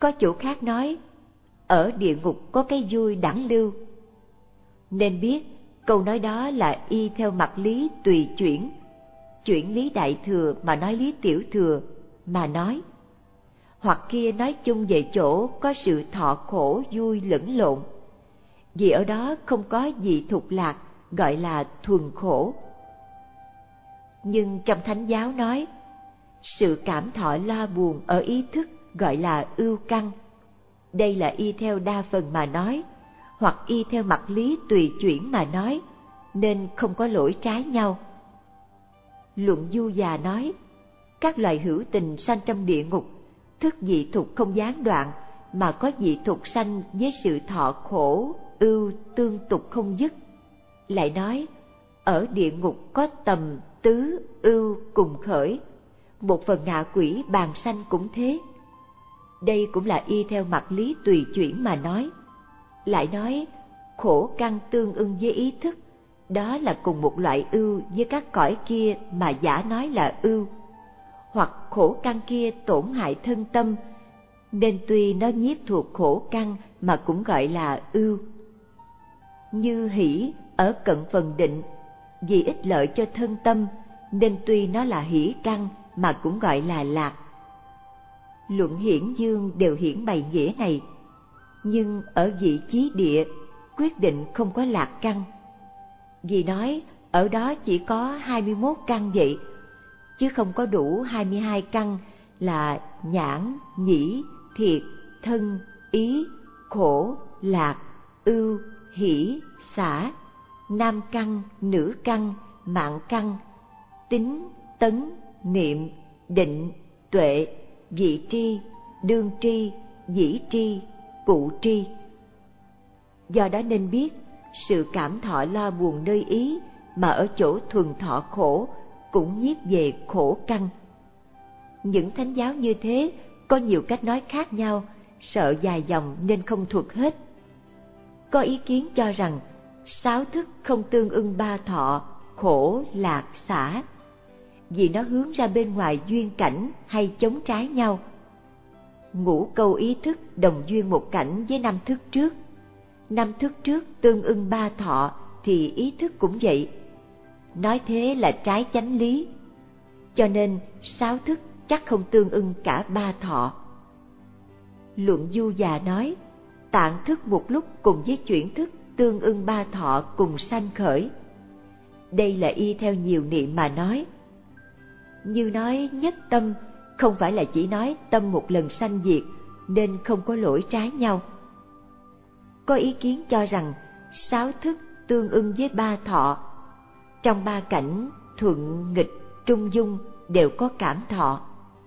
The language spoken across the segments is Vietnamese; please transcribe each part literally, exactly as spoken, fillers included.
Có chỗ khác nói, ở địa ngục có cái vui đẳng lưu. Nên biết câu nói đó là y theo mặt lý tùy chuyển, chuyển lý đại thừa mà nói lý tiểu thừa mà nói. Hoặc kia nói chung về chỗ có sự thọ khổ vui lẫn lộn, vì ở đó không có gì thục lạc, gọi là thuần khổ. Nhưng trong Thánh giáo nói, sự cảm thọ lo buồn ở ý thức gọi là ưu căn. Đây là y theo đa phần mà nói, hoặc y theo mặt lý tùy chuyển mà nói, nên không có lỗi trái nhau. Luận Du Già nói, các loài hữu tình sanh trong địa ngục, thức dị thục không gián đoạn, mà có dị thục sanh với sự thọ khổ, ưu, tương tục không dứt. Lại nói, ở địa ngục có tầm, tứ, ưu cùng khởi, một phần ngạ quỷ bàn sanh cũng thế. Đây cũng là y theo mặt lý tùy chuyển mà nói. Lại nói, khổ căn tương ưng với ý thức, đó là cùng một loại ưu với các cõi kia mà giả nói là ưu. Hoặc khổ căn kia tổn hại thân tâm, nên tuy nó nhiếp thuộc khổ căn mà cũng gọi là ưu. Như hỷ ở cận phần định, vì ích lợi cho thân tâm, nên tuy nó là hỷ căn mà cũng gọi là lạc. Luận Hiển Dương đều hiển bày nghĩa này, nhưng ở vị chí địa quyết định không có lạc căn. Vì nói ở đó chỉ có hai mươi mốt căn vậy, chứ không có đủ hai mươi hai căn là nhãn, nhĩ, thiệt, thân, ý, khổ, lạc, ưu, hỷ, xả, nam căn, nữ căn, mạng căn, tín, tấn, niệm, định, tuệ, vị tri, đương tri, dĩ tri, cụ tri. Do đó nên biết, sự cảm thọ lo buồn nơi ý mà ở chỗ thuần thọ khổ cũng nhiếp về khổ căn. Những thánh giáo như thế có nhiều cách nói khác nhau, sợ dài dòng nên không thuật hết. Có ý kiến cho rằng sáu thức không tương ưng ba thọ, khổ, lạc, xả, vì nó hướng ra bên ngoài duyên cảnh hay chống trái nhau. Ngũ câu ý thức đồng duyên một cảnh với năm thức trước. Năm thức trước tương ưng ba thọ thì ý thức cũng vậy. Nói thế là trái chánh lý. Cho nên sáu thức chắc không tương ưng cả ba thọ. Luận Du Già nói, tạng thức một lúc cùng với chuyển thức tương ưng ba thọ cùng sanh khởi. Đây là y theo nhiều niệm mà nói. Như nói nhất tâm không phải là chỉ nói tâm một lần sanh diệt, nên không có lỗi trái nhau. Có ý kiến cho rằng sáu thức tương ưng với ba thọ. Trong ba cảnh thuận, nghịch, trung dung đều có cảm thọ.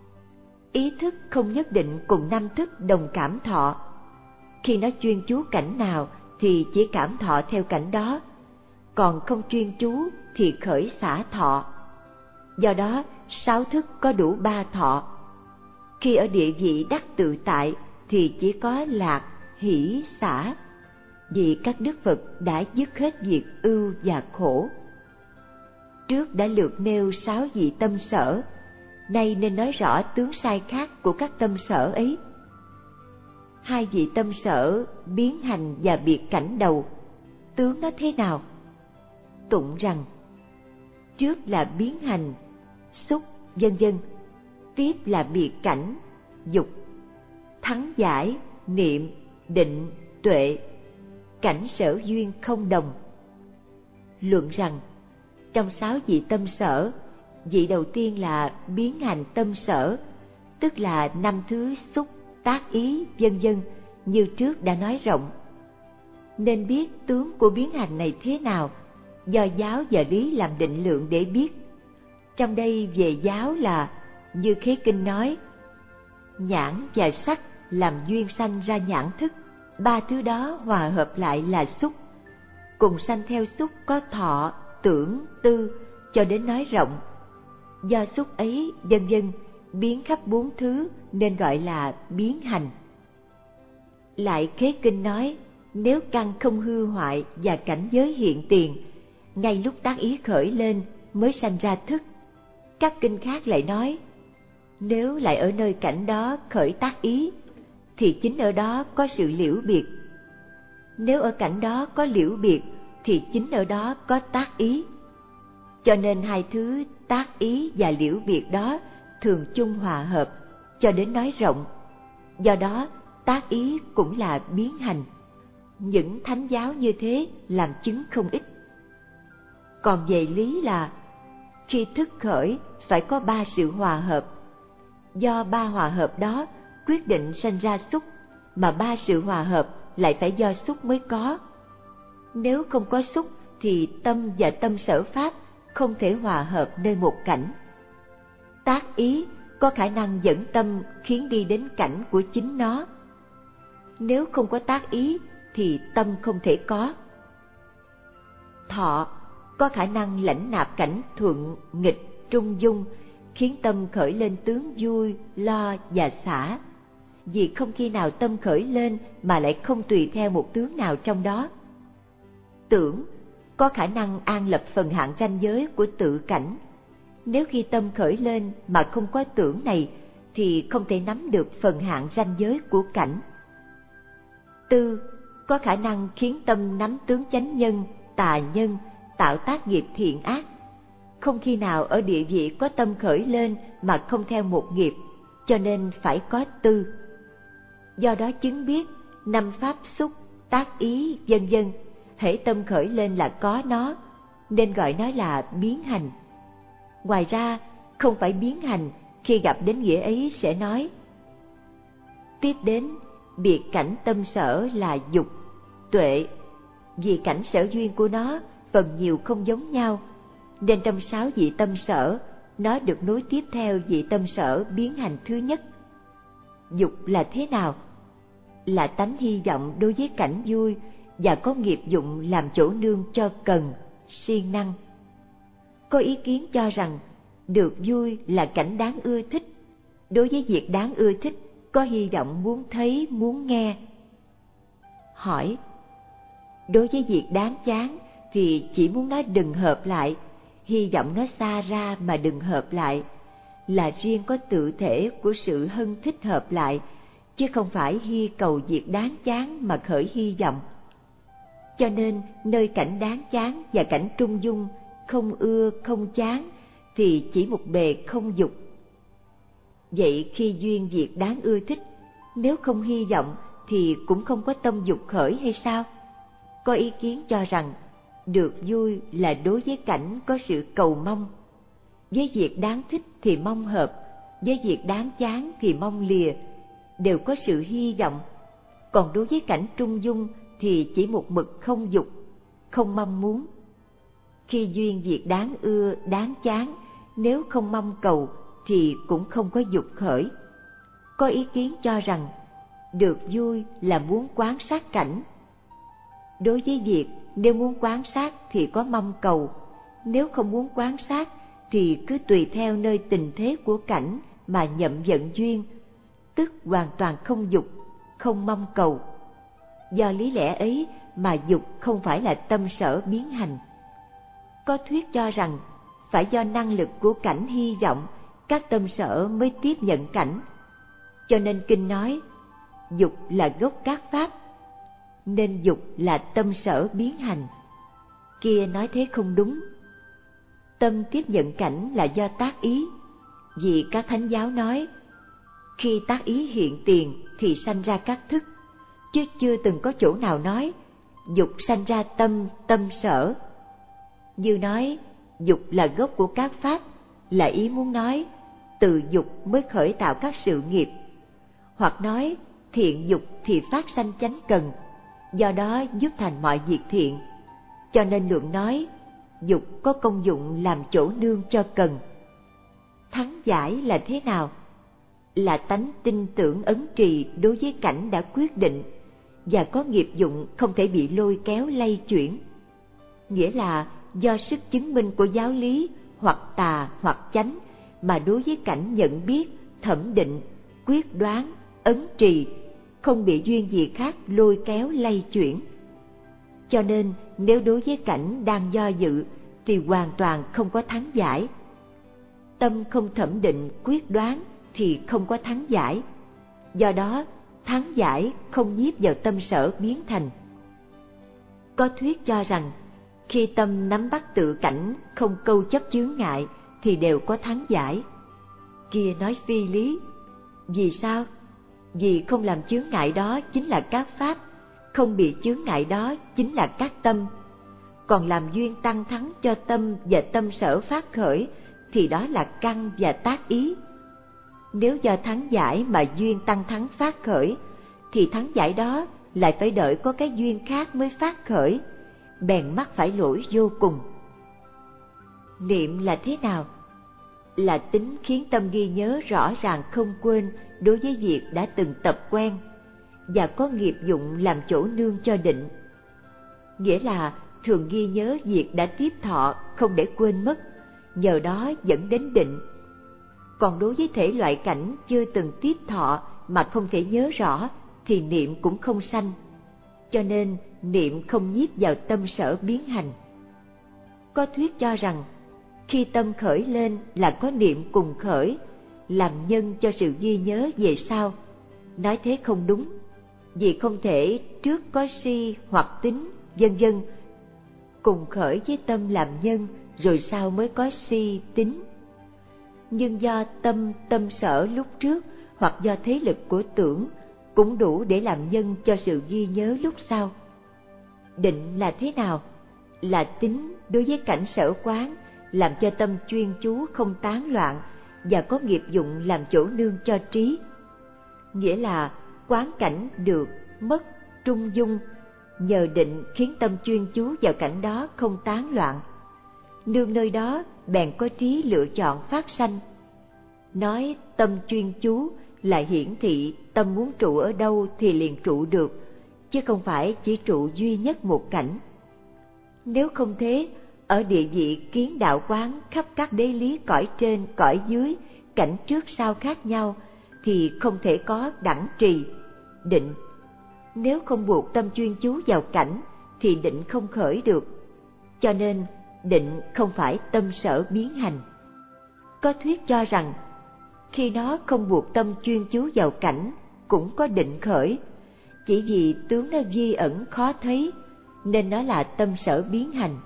Ý thức không nhất định cùng năm thức đồng cảm thọ. Khi nó chuyên chú cảnh nào thì chỉ cảm thọ theo cảnh đó, còn không chuyên chú thì khởi xả thọ. Do đó sáu thức có đủ ba thọ. Khi ở địa vị đắc tự tại thì chỉ có lạc, hỷ, xả, vì các đức Phật đã dứt hết việc ưu và khổ. Trước đã lược nêu sáu vị tâm sở, nay nên nói rõ tướng sai khác của các tâm sở ấy. Hai vị tâm sở biến hành và biệt cảnh đầu, tướng nó thế nào? Tụng rằng, trước là biến hành, xúc, vân vân, tiếp là biệt cảnh, dục, thắng giải, niệm, định, tuệ, cảnh sở duyên không đồng. Luận rằng, trong sáu vị tâm sở, vị đầu tiên là biến hành tâm sở, tức là năm thứ xúc, tác ý, vân vân, như trước đã nói rộng. Nên biết tướng của biến hành này thế nào, do giáo và lý làm định lượng để biết. Trong đây về giáo là, như Khế Kinh nói, nhãn và sắc làm duyên sanh ra nhãn thức, ba thứ đó hòa hợp lại là xúc. Cùng sanh theo xúc có thọ, tưởng, tư, cho đến nói rộng. Do xúc ấy, vân vân, biến khắp bốn thứ nên gọi là biến hành. Lại Khế Kinh nói, nếu căn không hư hoại và cảnh giới hiện tiền, ngay lúc tác ý khởi lên mới sanh ra thức. Các kinh khác lại nói, nếu lại ở nơi cảnh đó khởi tác ý, thì chính ở đó có sự liễu biệt. Nếu ở cảnh đó có liễu biệt thì chính ở đó có tác ý. Cho nên hai thứ tác ý và liễu biệt đó thường chung hòa hợp, cho đến nói rộng. Do đó, tác ý cũng là biến hành. Những thánh giáo như thế làm chứng không ít. Còn về lý là, khi thức khởi phải có ba sự hòa hợp. Do ba hòa hợp đó quyết định sanh ra xúc, mà ba sự hòa hợp lại phải do xúc mới có. Nếu không có xúc thì tâm và tâm sở pháp không thể hòa hợp nơi một cảnh. Tác ý có khả năng dẫn tâm khiến đi đến cảnh của chính nó. Nếu không có tác ý thì tâm không thể có. Thọ có khả năng lãnh nạp cảnh thuận, nghịch, trung dung, khiến tâm khởi lên tướng vui, lo và xả. Vì không khi nào tâm khởi lên mà lại không tùy theo một tướng nào trong đó. Tưởng có khả năng an lập phần hạn ranh giới của tự cảnh. Nếu khi tâm khởi lên mà không có tưởng này thì không thể nắm được phần hạn ranh giới của cảnh. Tư có khả năng khiến tâm nắm tướng chánh nhân, tà nhân, tạo tác nghiệp thiện ác. Không khi nào ở địa vị có tâm khởi lên mà không theo một nghiệp, cho nên phải có tư. Do đó chứng biết năm pháp xúc, tác ý, vân vân, hễ tâm khởi lên là có nó, nên gọi nó là biến hành. Ngoài ra, không phải biến hành, khi gặp đến nghĩa ấy sẽ nói. Tiếp đến, biệt cảnh tâm sở là dục, tuệ. Vì cảnh sở duyên của nó phần nhiều không giống nhau, nên trong sáu vị tâm sở, nó được nối tiếp theo vị tâm sở biến hành thứ nhất. Dục là thế nào? Là tánh hy vọng đối với cảnh vui và có nghiệp dụng làm chỗ nương cho cần, siêng năng. Có ý kiến cho rằng được vui là cảnh đáng ưa thích. Đối với việc đáng ưa thích, có hy vọng muốn thấy, muốn nghe. Hỏi: đối với việc đáng chán thì chỉ muốn nó đừng hợp lại, hy vọng nó xa ra mà đừng hợp lại, là riêng có tự thể của sự hân thích hợp lại, chứ không phải hy cầu việc đáng chán mà khởi hy vọng. Cho nên nơi cảnh đáng chán và cảnh trung dung, không ưa không chán, thì chỉ một bề không dục. Vậy khi duyên việc đáng ưa thích, nếu không hy vọng thì cũng không có tâm dục khởi hay sao? Có ý kiến cho rằng được vui là đối với cảnh có sự cầu mong. Với việc đáng thích thì mong hợp, với việc đáng chán thì mong lìa, đều có sự hy vọng. Còn đối với cảnh trung dung thì chỉ một mực không dục, không mong muốn. Khi duyên việc đáng ưa, đáng chán, nếu không mong cầu thì cũng không có dục khởi. Có ý kiến cho rằng được vui là muốn quan sát cảnh. Đối với việc nếu muốn quan sát thì có mong cầu, nếu không muốn quan sát thì cứ tùy theo nơi tình thế của cảnh mà nhậm vận duyên, tức hoàn toàn không dục, không mong cầu. Do lý lẽ ấy mà dục không phải là tâm sở biến hành. Có thuyết cho rằng phải do năng lực của cảnh hy vọng, các tâm sở mới tiếp nhận cảnh. Cho nên kinh nói dục là gốc các pháp, nên dục là tâm sở biến hành. Kia nói thế không đúng. Tâm tiếp nhận cảnh là do tác ý, vì các thánh giáo nói khi tác ý hiện tiền thì sanh ra các thức, chứ chưa từng có chỗ nào nói dục sanh ra tâm, tâm sở. Như nói dục là gốc của các pháp, là ý muốn nói từ dục mới khởi tạo các sự nghiệp. Hoặc nói thiện dục thì phát sanh chánh cần, do đó giúp thành mọi việc thiện. Cho nên lượng nói dục có công dụng làm chỗ nương cho cần. Thắng giải là thế nào? Là tánh tin tưởng ấn trì đối với cảnh đã quyết định, và có nghiệp dụng không thể bị lôi kéo lay chuyển. Nghĩa là do sức chứng minh của giáo lý, hoặc tà hoặc chánh, mà đối với cảnh nhận biết, thẩm định, quyết đoán, ấn trì, không bị duyên gì khác lôi kéo lay chuyển. Cho nên nếu đối với cảnh đang do dự thì hoàn toàn không có thắng giải. Tâm không thẩm định, quyết đoán thì không có thắng giải. Do đó thắng giải không nhiếp vào tâm sở biến thành. Có thuyết cho rằng khi tâm nắm bắt tự cảnh không câu chấp chướng ngại thì đều có thắng giải. Kia nói phi lý. Vì sao? Vì không làm chướng ngại đó chính là các pháp, không bị chướng ngại đó chính là các tâm. Còn làm duyên tăng thắng cho tâm và tâm sở phát khởi thì đó là căn và tác ý. Nếu do thắng giải mà duyên tăng thắng phát khởi thì thắng giải đó lại phải đợi có cái duyên khác mới phát khởi, bèn mắc phải lỗi vô cùng. Niệm là thế nào? Là tính khiến tâm ghi nhớ rõ ràng không quên đối với việc đã từng tập quen, và có nghiệp dụng làm chỗ nương cho định. Nghĩa là thường ghi nhớ việc đã tiếp thọ không để quên mất, nhờ đó dẫn đến định. Còn đối với thể loại cảnh chưa từng tiếp thọ mà không thể nhớ rõ thì niệm cũng không sanh, cho nên niệm không nhiếp vào tâm sở biến hành. Có thuyết cho rằng khi tâm khởi lên là có niệm cùng khởi, làm nhân cho sự ghi nhớ về sau. Nói thế không đúng, vì không thể trước có si hoặc tính, vân vân, cùng khởi với tâm làm nhân, rồi sau mới có si tính. Nhưng do tâm tâm sở lúc trước hoặc do thế lực của tưởng cũng đủ để làm nhân cho sự ghi nhớ lúc sau. Định là thế nào? Là tính đối với cảnh sở quán, làm cho tâm chuyên chú không tán loạn, và có nghiệp dụng làm chỗ nương cho trí. Nghĩa là quán cảnh được, mất, trung dung, nhờ định khiến tâm chuyên chú vào cảnh đó không tán loạn. Nương nơi đó bèn có trí lựa chọn phát sanh. Nói tâm chuyên chú là hiển thị tâm muốn trụ ở đâu thì liền trụ được, chứ không phải chỉ trụ duy nhất một cảnh. Nếu không thế, ở địa vị kiến đạo quán khắp các đế lý cõi trên cõi dưới, cảnh trước sau khác nhau, thì không thể có đẳng trì, định. Nếu không buộc tâm chuyên chú vào cảnh thì định không khởi được, cho nên định không phải tâm sở biến hành. Có thuyết cho rằng khi nó không buộc tâm chuyên chú vào cảnh cũng có định khởi, chỉ vì tướng nó vi ẩn khó thấy nên nó là tâm sở biến hành.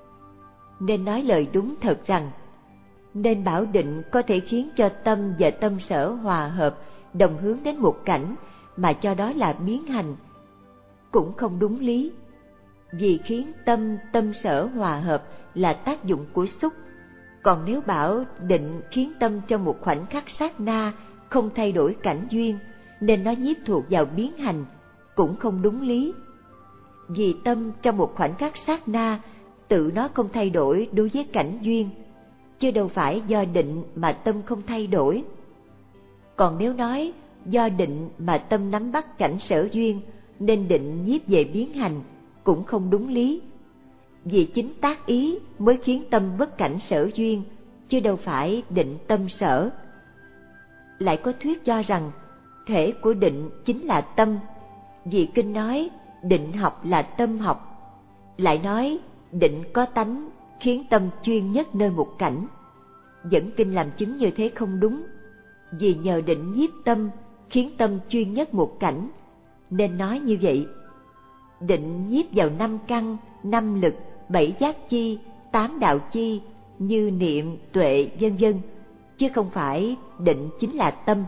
Nên nói lời đúng thật rằng nên bảo định có thể khiến cho tâm và tâm sở hòa hợp, đồng hướng đến một cảnh mà cho đó là biến hành cũng không đúng lý. Vì khiến tâm tâm sở hòa hợp là tác dụng của xúc, còn nếu bảo định khiến tâm trong một khoảnh khắc sát na không thay đổi cảnh duyên, nên nó nhiếp thuộc vào biến hành cũng không đúng lý. Vì tâm trong một khoảnh khắc sát na tự nó không thay đổi đối với cảnh duyên, chứ đâu phải do định mà tâm không thay đổi. Còn nếu nói do định mà tâm nắm bắt cảnh sở duyên, nên định nhiếp về biến hành cũng không đúng lý. Vì chính tác ý mới khiến tâm bất cảnh sở duyên, chứ đâu phải định tâm sở. Lại có thuyết cho rằng thể của định chính là tâm, vì kinh nói định học là tâm học. Lại nói định có tánh khiến tâm chuyên nhất nơi một cảnh. Dẫn kinh làm chứng như thế không đúng, vì nhờ định nhiếp tâm khiến tâm chuyên nhất một cảnh, nên nói như vậy. Định nhiếp vào năm căn, năm lực, bảy giác chi, tám đạo chi như niệm, tuệ, vân vân, chứ không phải định chính là tâm.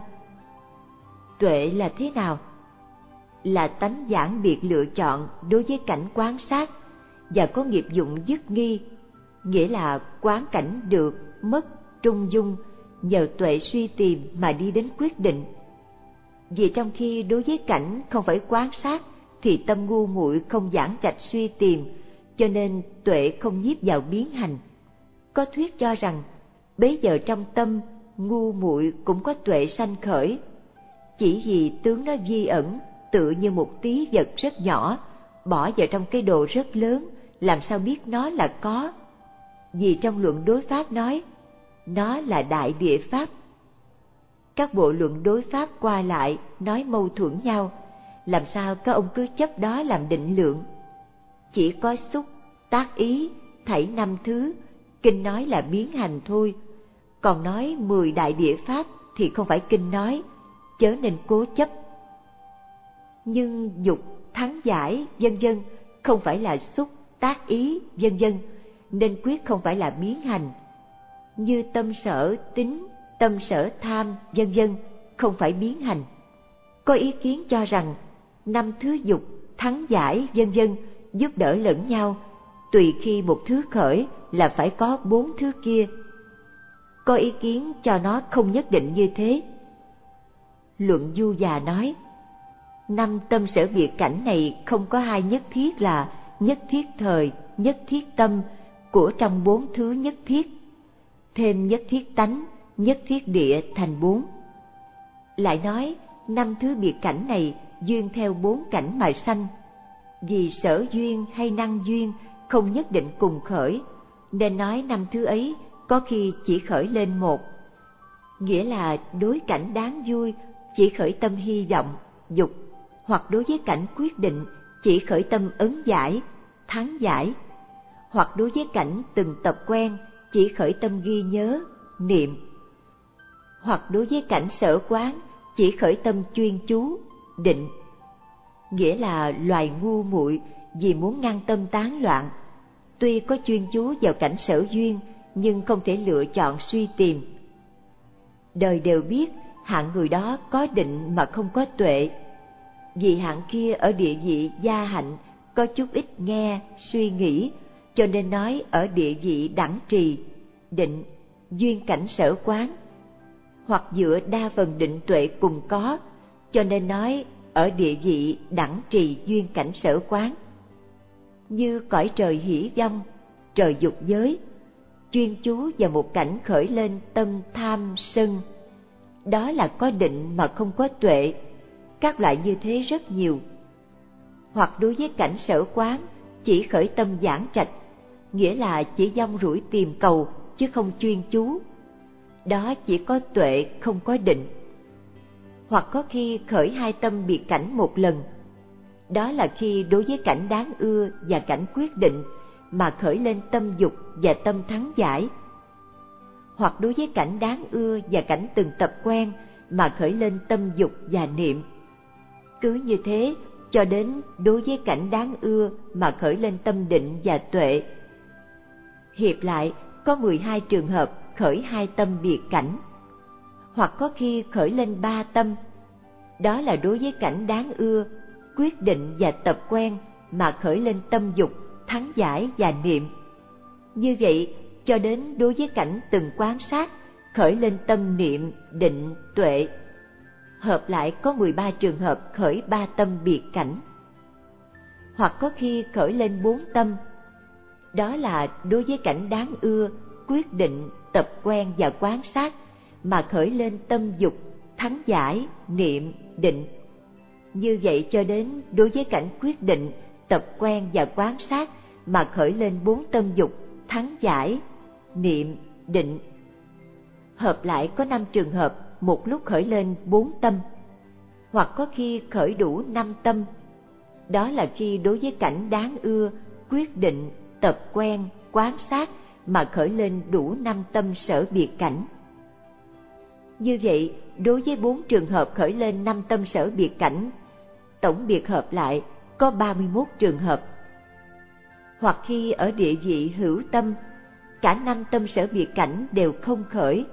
Tuệ là thế nào? Là tánh giảng biệt lựa chọn đối với cảnh quán sát, và có nghiệp dụng dứt nghi, nghĩa là quán cảnh được, mất, trung dung, nhờ tuệ suy tìm mà đi đến quyết định. Vì trong khi đối với cảnh không phải quán sát thì tâm ngu muội không giảng trạch suy tìm, cho nên tuệ không nhiếp vào biến hành. Có thuyết cho rằng bấy giờ trong tâm ngu muội cũng có tuệ sanh khởi, chỉ vì tướng nó vi ẩn, tựa như một tí vật rất nhỏ bỏ vào trong cái đồ rất lớn, làm sao biết nó là có. Vì trong luận đối pháp nói nó là đại địa pháp. Các bộ luận đối pháp qua lại nói mâu thuẫn nhau, làm sao các ông cứ chấp đó làm định lượng. Chỉ có xúc, tác ý, thảy năm thứ, kinh nói là biến hành thôi. Còn nói mười đại địa pháp thì không phải kinh nói, chớ nên cố chấp. nhưng dục, thắng giải, vân vân không phải là xúc, tác ý, vân vân, nên quyết không phải là biến hành. Như tâm sở tính, tâm sở tham, vân vân không phải biến hành. Có ý kiến cho rằng năm thứ dục, thắng giải, vân vân giúp đỡ lẫn nhau, tùy khi một thứ khởi là phải có bốn thứ kia. Có ý kiến cho nó không nhất định như thế. Luận Du Già nói, năm tâm sở biệt cảnh này không có hai nhất thiết là nhất thiết thời, nhất thiết tâm của trong bốn thứ nhất thiết, thêm nhất thiết tánh, nhất thiết địa thành bốn. Lại nói, năm thứ biệt cảnh này duyên theo bốn cảnh mà sanh, vì sở duyên hay năng duyên không nhất định cùng khởi, nên nói năm thứ ấy có khi chỉ khởi lên một. Nghĩa là đối cảnh đáng vui chỉ khởi tâm hy vọng, dục, hoặc đối với cảnh quyết định chỉ khởi tâm ấn giải, thắng giải, hoặc đối với cảnh từng tập quen chỉ khởi tâm ghi nhớ, niệm, hoặc đối với cảnh sở quán chỉ khởi tâm chuyên chú, định. Nghĩa là loài ngu muội vì muốn ngăn tâm tán loạn, tuy có chuyên chú vào cảnh sở duyên nhưng không thể lựa chọn suy tìm. Đời đều biết hạng người đó có định mà không có tuệ, vì hạng kia ở địa vị gia hạnh có chút ít nghe, suy nghĩ, cho nên nói ở địa vị đẳng trì, định, duyên cảnh sở quán, hoặc dựa đa phần định tuệ cùng có, cho nên nói ở địa vị đẳng trì duyên cảnh sở quán. Như cõi trời hỷ vong, trời dục giới, chuyên chú vào một cảnh khởi lên tâm tham sân, đó là có định mà không có tuệ. Các loại như thế rất nhiều. Hoặc đối với cảnh sở quán chỉ khởi tâm giảng trạch, nghĩa là chỉ vong rủi tìm cầu chứ không chuyên chú, đó chỉ có tuệ không có định. Hoặc có khi khởi hai tâm biệt cảnh một lần, đó là khi đối với cảnh đáng ưa và cảnh quyết định mà khởi lên tâm dục và tâm thắng giải. Hoặc đối với cảnh đáng ưa và cảnh từng tập quen mà khởi lên tâm dục và niệm. Cứ như thế cho đến đối với cảnh đáng ưa mà khởi lên tâm định và tuệ. Hiệp lại có mười hai trường hợp khởi hai tâm biệt cảnh. Hoặc có khi khởi lên ba tâm, đó là đối với cảnh đáng ưa, quyết định và tập quen mà khởi lên tâm dục, thắng giải và niệm. Như vậy cho đến đối với cảnh từng quan sát khởi lên tâm niệm, định, tuệ. Hợp lại có mười ba trường hợp khởi ba tâm biệt cảnh. Hoặc có khi khởi lên bốn tâm, đó là đối với cảnh đáng ưa, quyết định, tập quen và quan sát mà khởi lên tâm dục, thắng giải, niệm, định. Như vậy cho đến đối với cảnh quyết định, tập quen và quan sát mà khởi lên bốn tâm dục, thắng giải, niệm, định. Hợp lại có năm trường hợp một lúc khởi lên bốn tâm. Hoặc có khi khởi đủ năm tâm, đó là khi đối với cảnh đáng ưa, quyết định, tập quen, quan sát mà khởi lên đủ năm tâm sở biệt cảnh. Như vậy, đối với bốn trường hợp khởi lên năm tâm sở biệt cảnh, tổng biệt hợp lại có ba mươi mốt trường hợp. Hoặc khi ở địa vị hữu tâm, cả năm tâm sở biệt cảnh đều không khởi.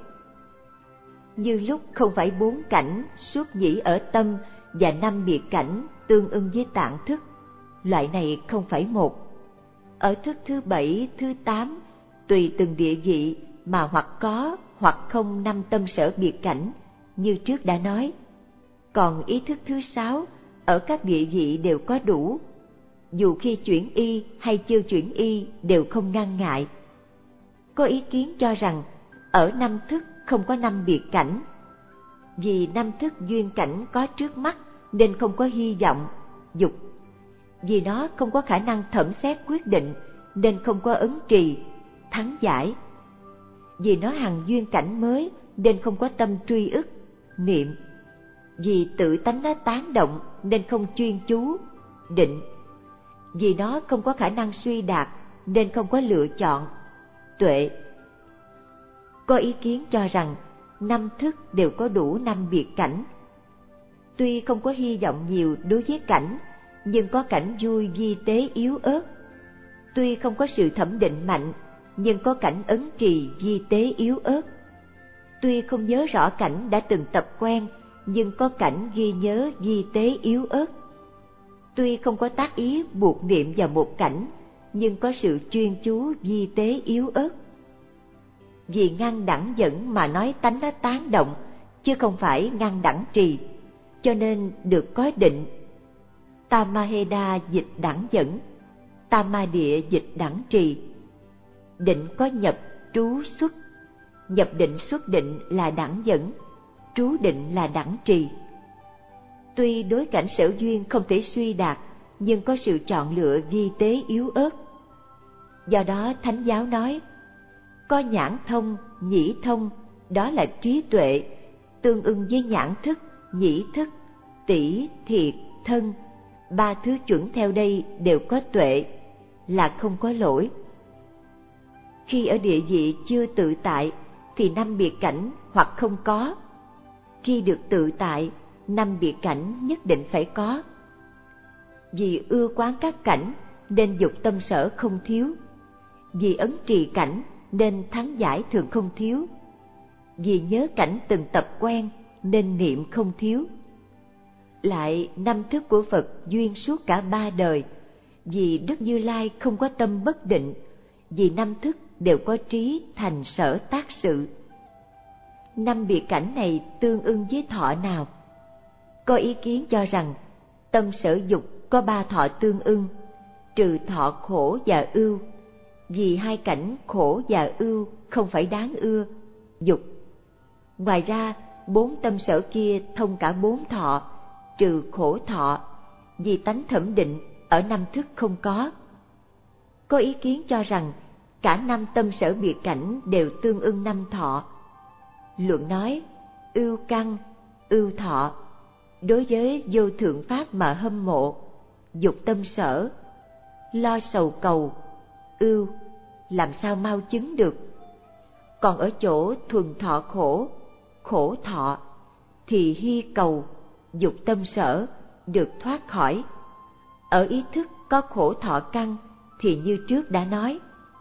Như lúc không phải bốn cảnh suốt nhĩ ở tâm và năm biệt cảnh tương ưng với tạng thức, loại này không phải một. Ở thức thứ bảy, thứ tám, tùy từng địa vị mà hoặc có hoặc không năm tâm sở biệt cảnh, như trước đã nói. Còn ý thức thứ sáu, ở các địa vị đều có đủ, dù khi chuyển y hay chưa chuyển y đều không ngăn ngại. Có ý kiến cho rằng ở năm thức không có năm biệt cảnh, vì năm thức duyên cảnh có trước mắt nên không có hy vọng, dục. Vì nó không có khả năng thẩm xét quyết định nên không có ấn trì, thắng giải. Vì nó hằng duyên cảnh mới nên không có tâm truy ức, niệm. Vì tự tánh nó tán động nên không chuyên chú, định. Vì nó không có khả năng suy đạt nên không có lựa chọn, tuệ. Có ý kiến cho rằng năm thức đều có đủ năm biệt cảnh. Tuy không có hy vọng nhiều đối với cảnh, nhưng có cảnh vui vi tế yếu ớt. Tuy không có sự thẩm định mạnh, nhưng có cảnh ấn trì vi tế yếu ớt. Tuy không nhớ rõ cảnh đã từng tập quen, nhưng có cảnh ghi nhớ vi tế yếu ớt. Tuy không có tác ý buộc niệm vào một cảnh, nhưng có sự chuyên chú vi tế yếu ớt. Vì ngăn đẳng dẫn mà nói tánh nó tán động, chứ không phải ngăn đẳng trì, cho nên được có định. Tamaheda dịch đẳng dẫn, Tamadia dịch đẳng trì. Định có nhập, trú, xuất. Nhập định xuất định là đẳng dẫn, trú định là đẳng trì. Tuy đối cảnh sở duyên không thể suy đạt, nhưng có sự chọn lựa vi tế yếu ớt. Do đó Thánh giáo nói, có nhãn thông, nhĩ thông, đó là trí tuệ, tương ưng với nhãn thức, nhĩ thức, tỷ, thiệt, thân. Ba thứ chuẩn theo đây đều có tuệ, là không có lỗi. Khi ở địa vị chưa tự tại, thì năm biệt cảnh hoặc không có. Khi được tự tại, năm biệt cảnh nhất định phải có. Vì ưa quán các cảnh, nên dục tâm sở không thiếu. Vì ấn trì cảnh, nên thắng giải thường không thiếu. Vì nhớ cảnh từng tập quen, nên niệm không thiếu. Lại năm thức của Phật duyên suốt cả ba đời. Vì Đức Như Lai không có tâm bất định, vì năm thức đều có trí thành sở tác sự. Năm biệt cảnh này tương ưng với thọ nào? Có ý kiến cho rằng tâm sở dục có ba thọ tương ưng, trừ thọ khổ và ưu, vì hai cảnh khổ và ưu không phải đáng ưa, dục. Ngoài ra, bốn tâm sở kia thông cả bốn thọ, trừ khổ thọ, vì tánh thẩm định ở năm thức không có. Có ý kiến cho rằng cả năm tâm sở biệt cảnh đều tương ưng năm thọ. Luận nói, ưu căn, ưu thọ, đối với vô thượng pháp mà hâm mộ, dục tâm sở, lo sầu cầu, ưu, làm sao mau chứng được. Còn ở chỗ thuần thọ khổ, khổ thọ, thì hy cầu, dục tâm sở, được thoát khỏi. Ở ý thức có khổ thọ căn, thì như trước đã nói.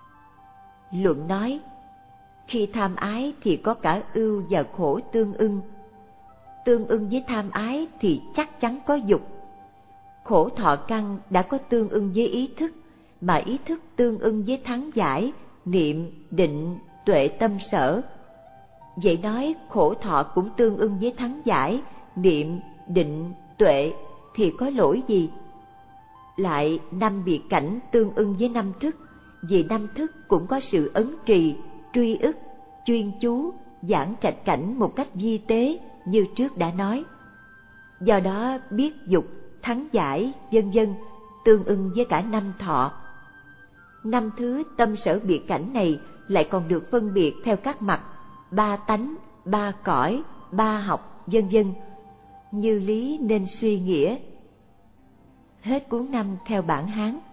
Luận nói, khi tham ái thì có cả ưu và khổ tương ưng. Tương ưng với tham ái thì chắc chắn có dục. Khổ thọ căn đã có tương ưng với ý thức, mà ý thức tương ưng với thắng giải, niệm, định, tuệ tâm sở. Vậy nói khổ thọ cũng tương ưng với thắng giải, niệm, định, tuệ thì có lỗi gì? Lại năm biệt cảnh tương ưng với năm thức, vì năm thức cũng có sự ấn trì, truy ức, chuyên chú, giảng trạch cảnh một cách vi tế như trước đã nói. Do đó biết dục, thắng giải, vân vân tương ưng với cả năm thọ. Năm thứ tâm sở biệt cảnh này lại còn được phân biệt theo các mặt, ba tánh, ba cõi, ba học, vân vân, như lý nên suy nghĩa. Hết cuốn năm theo bản Hán.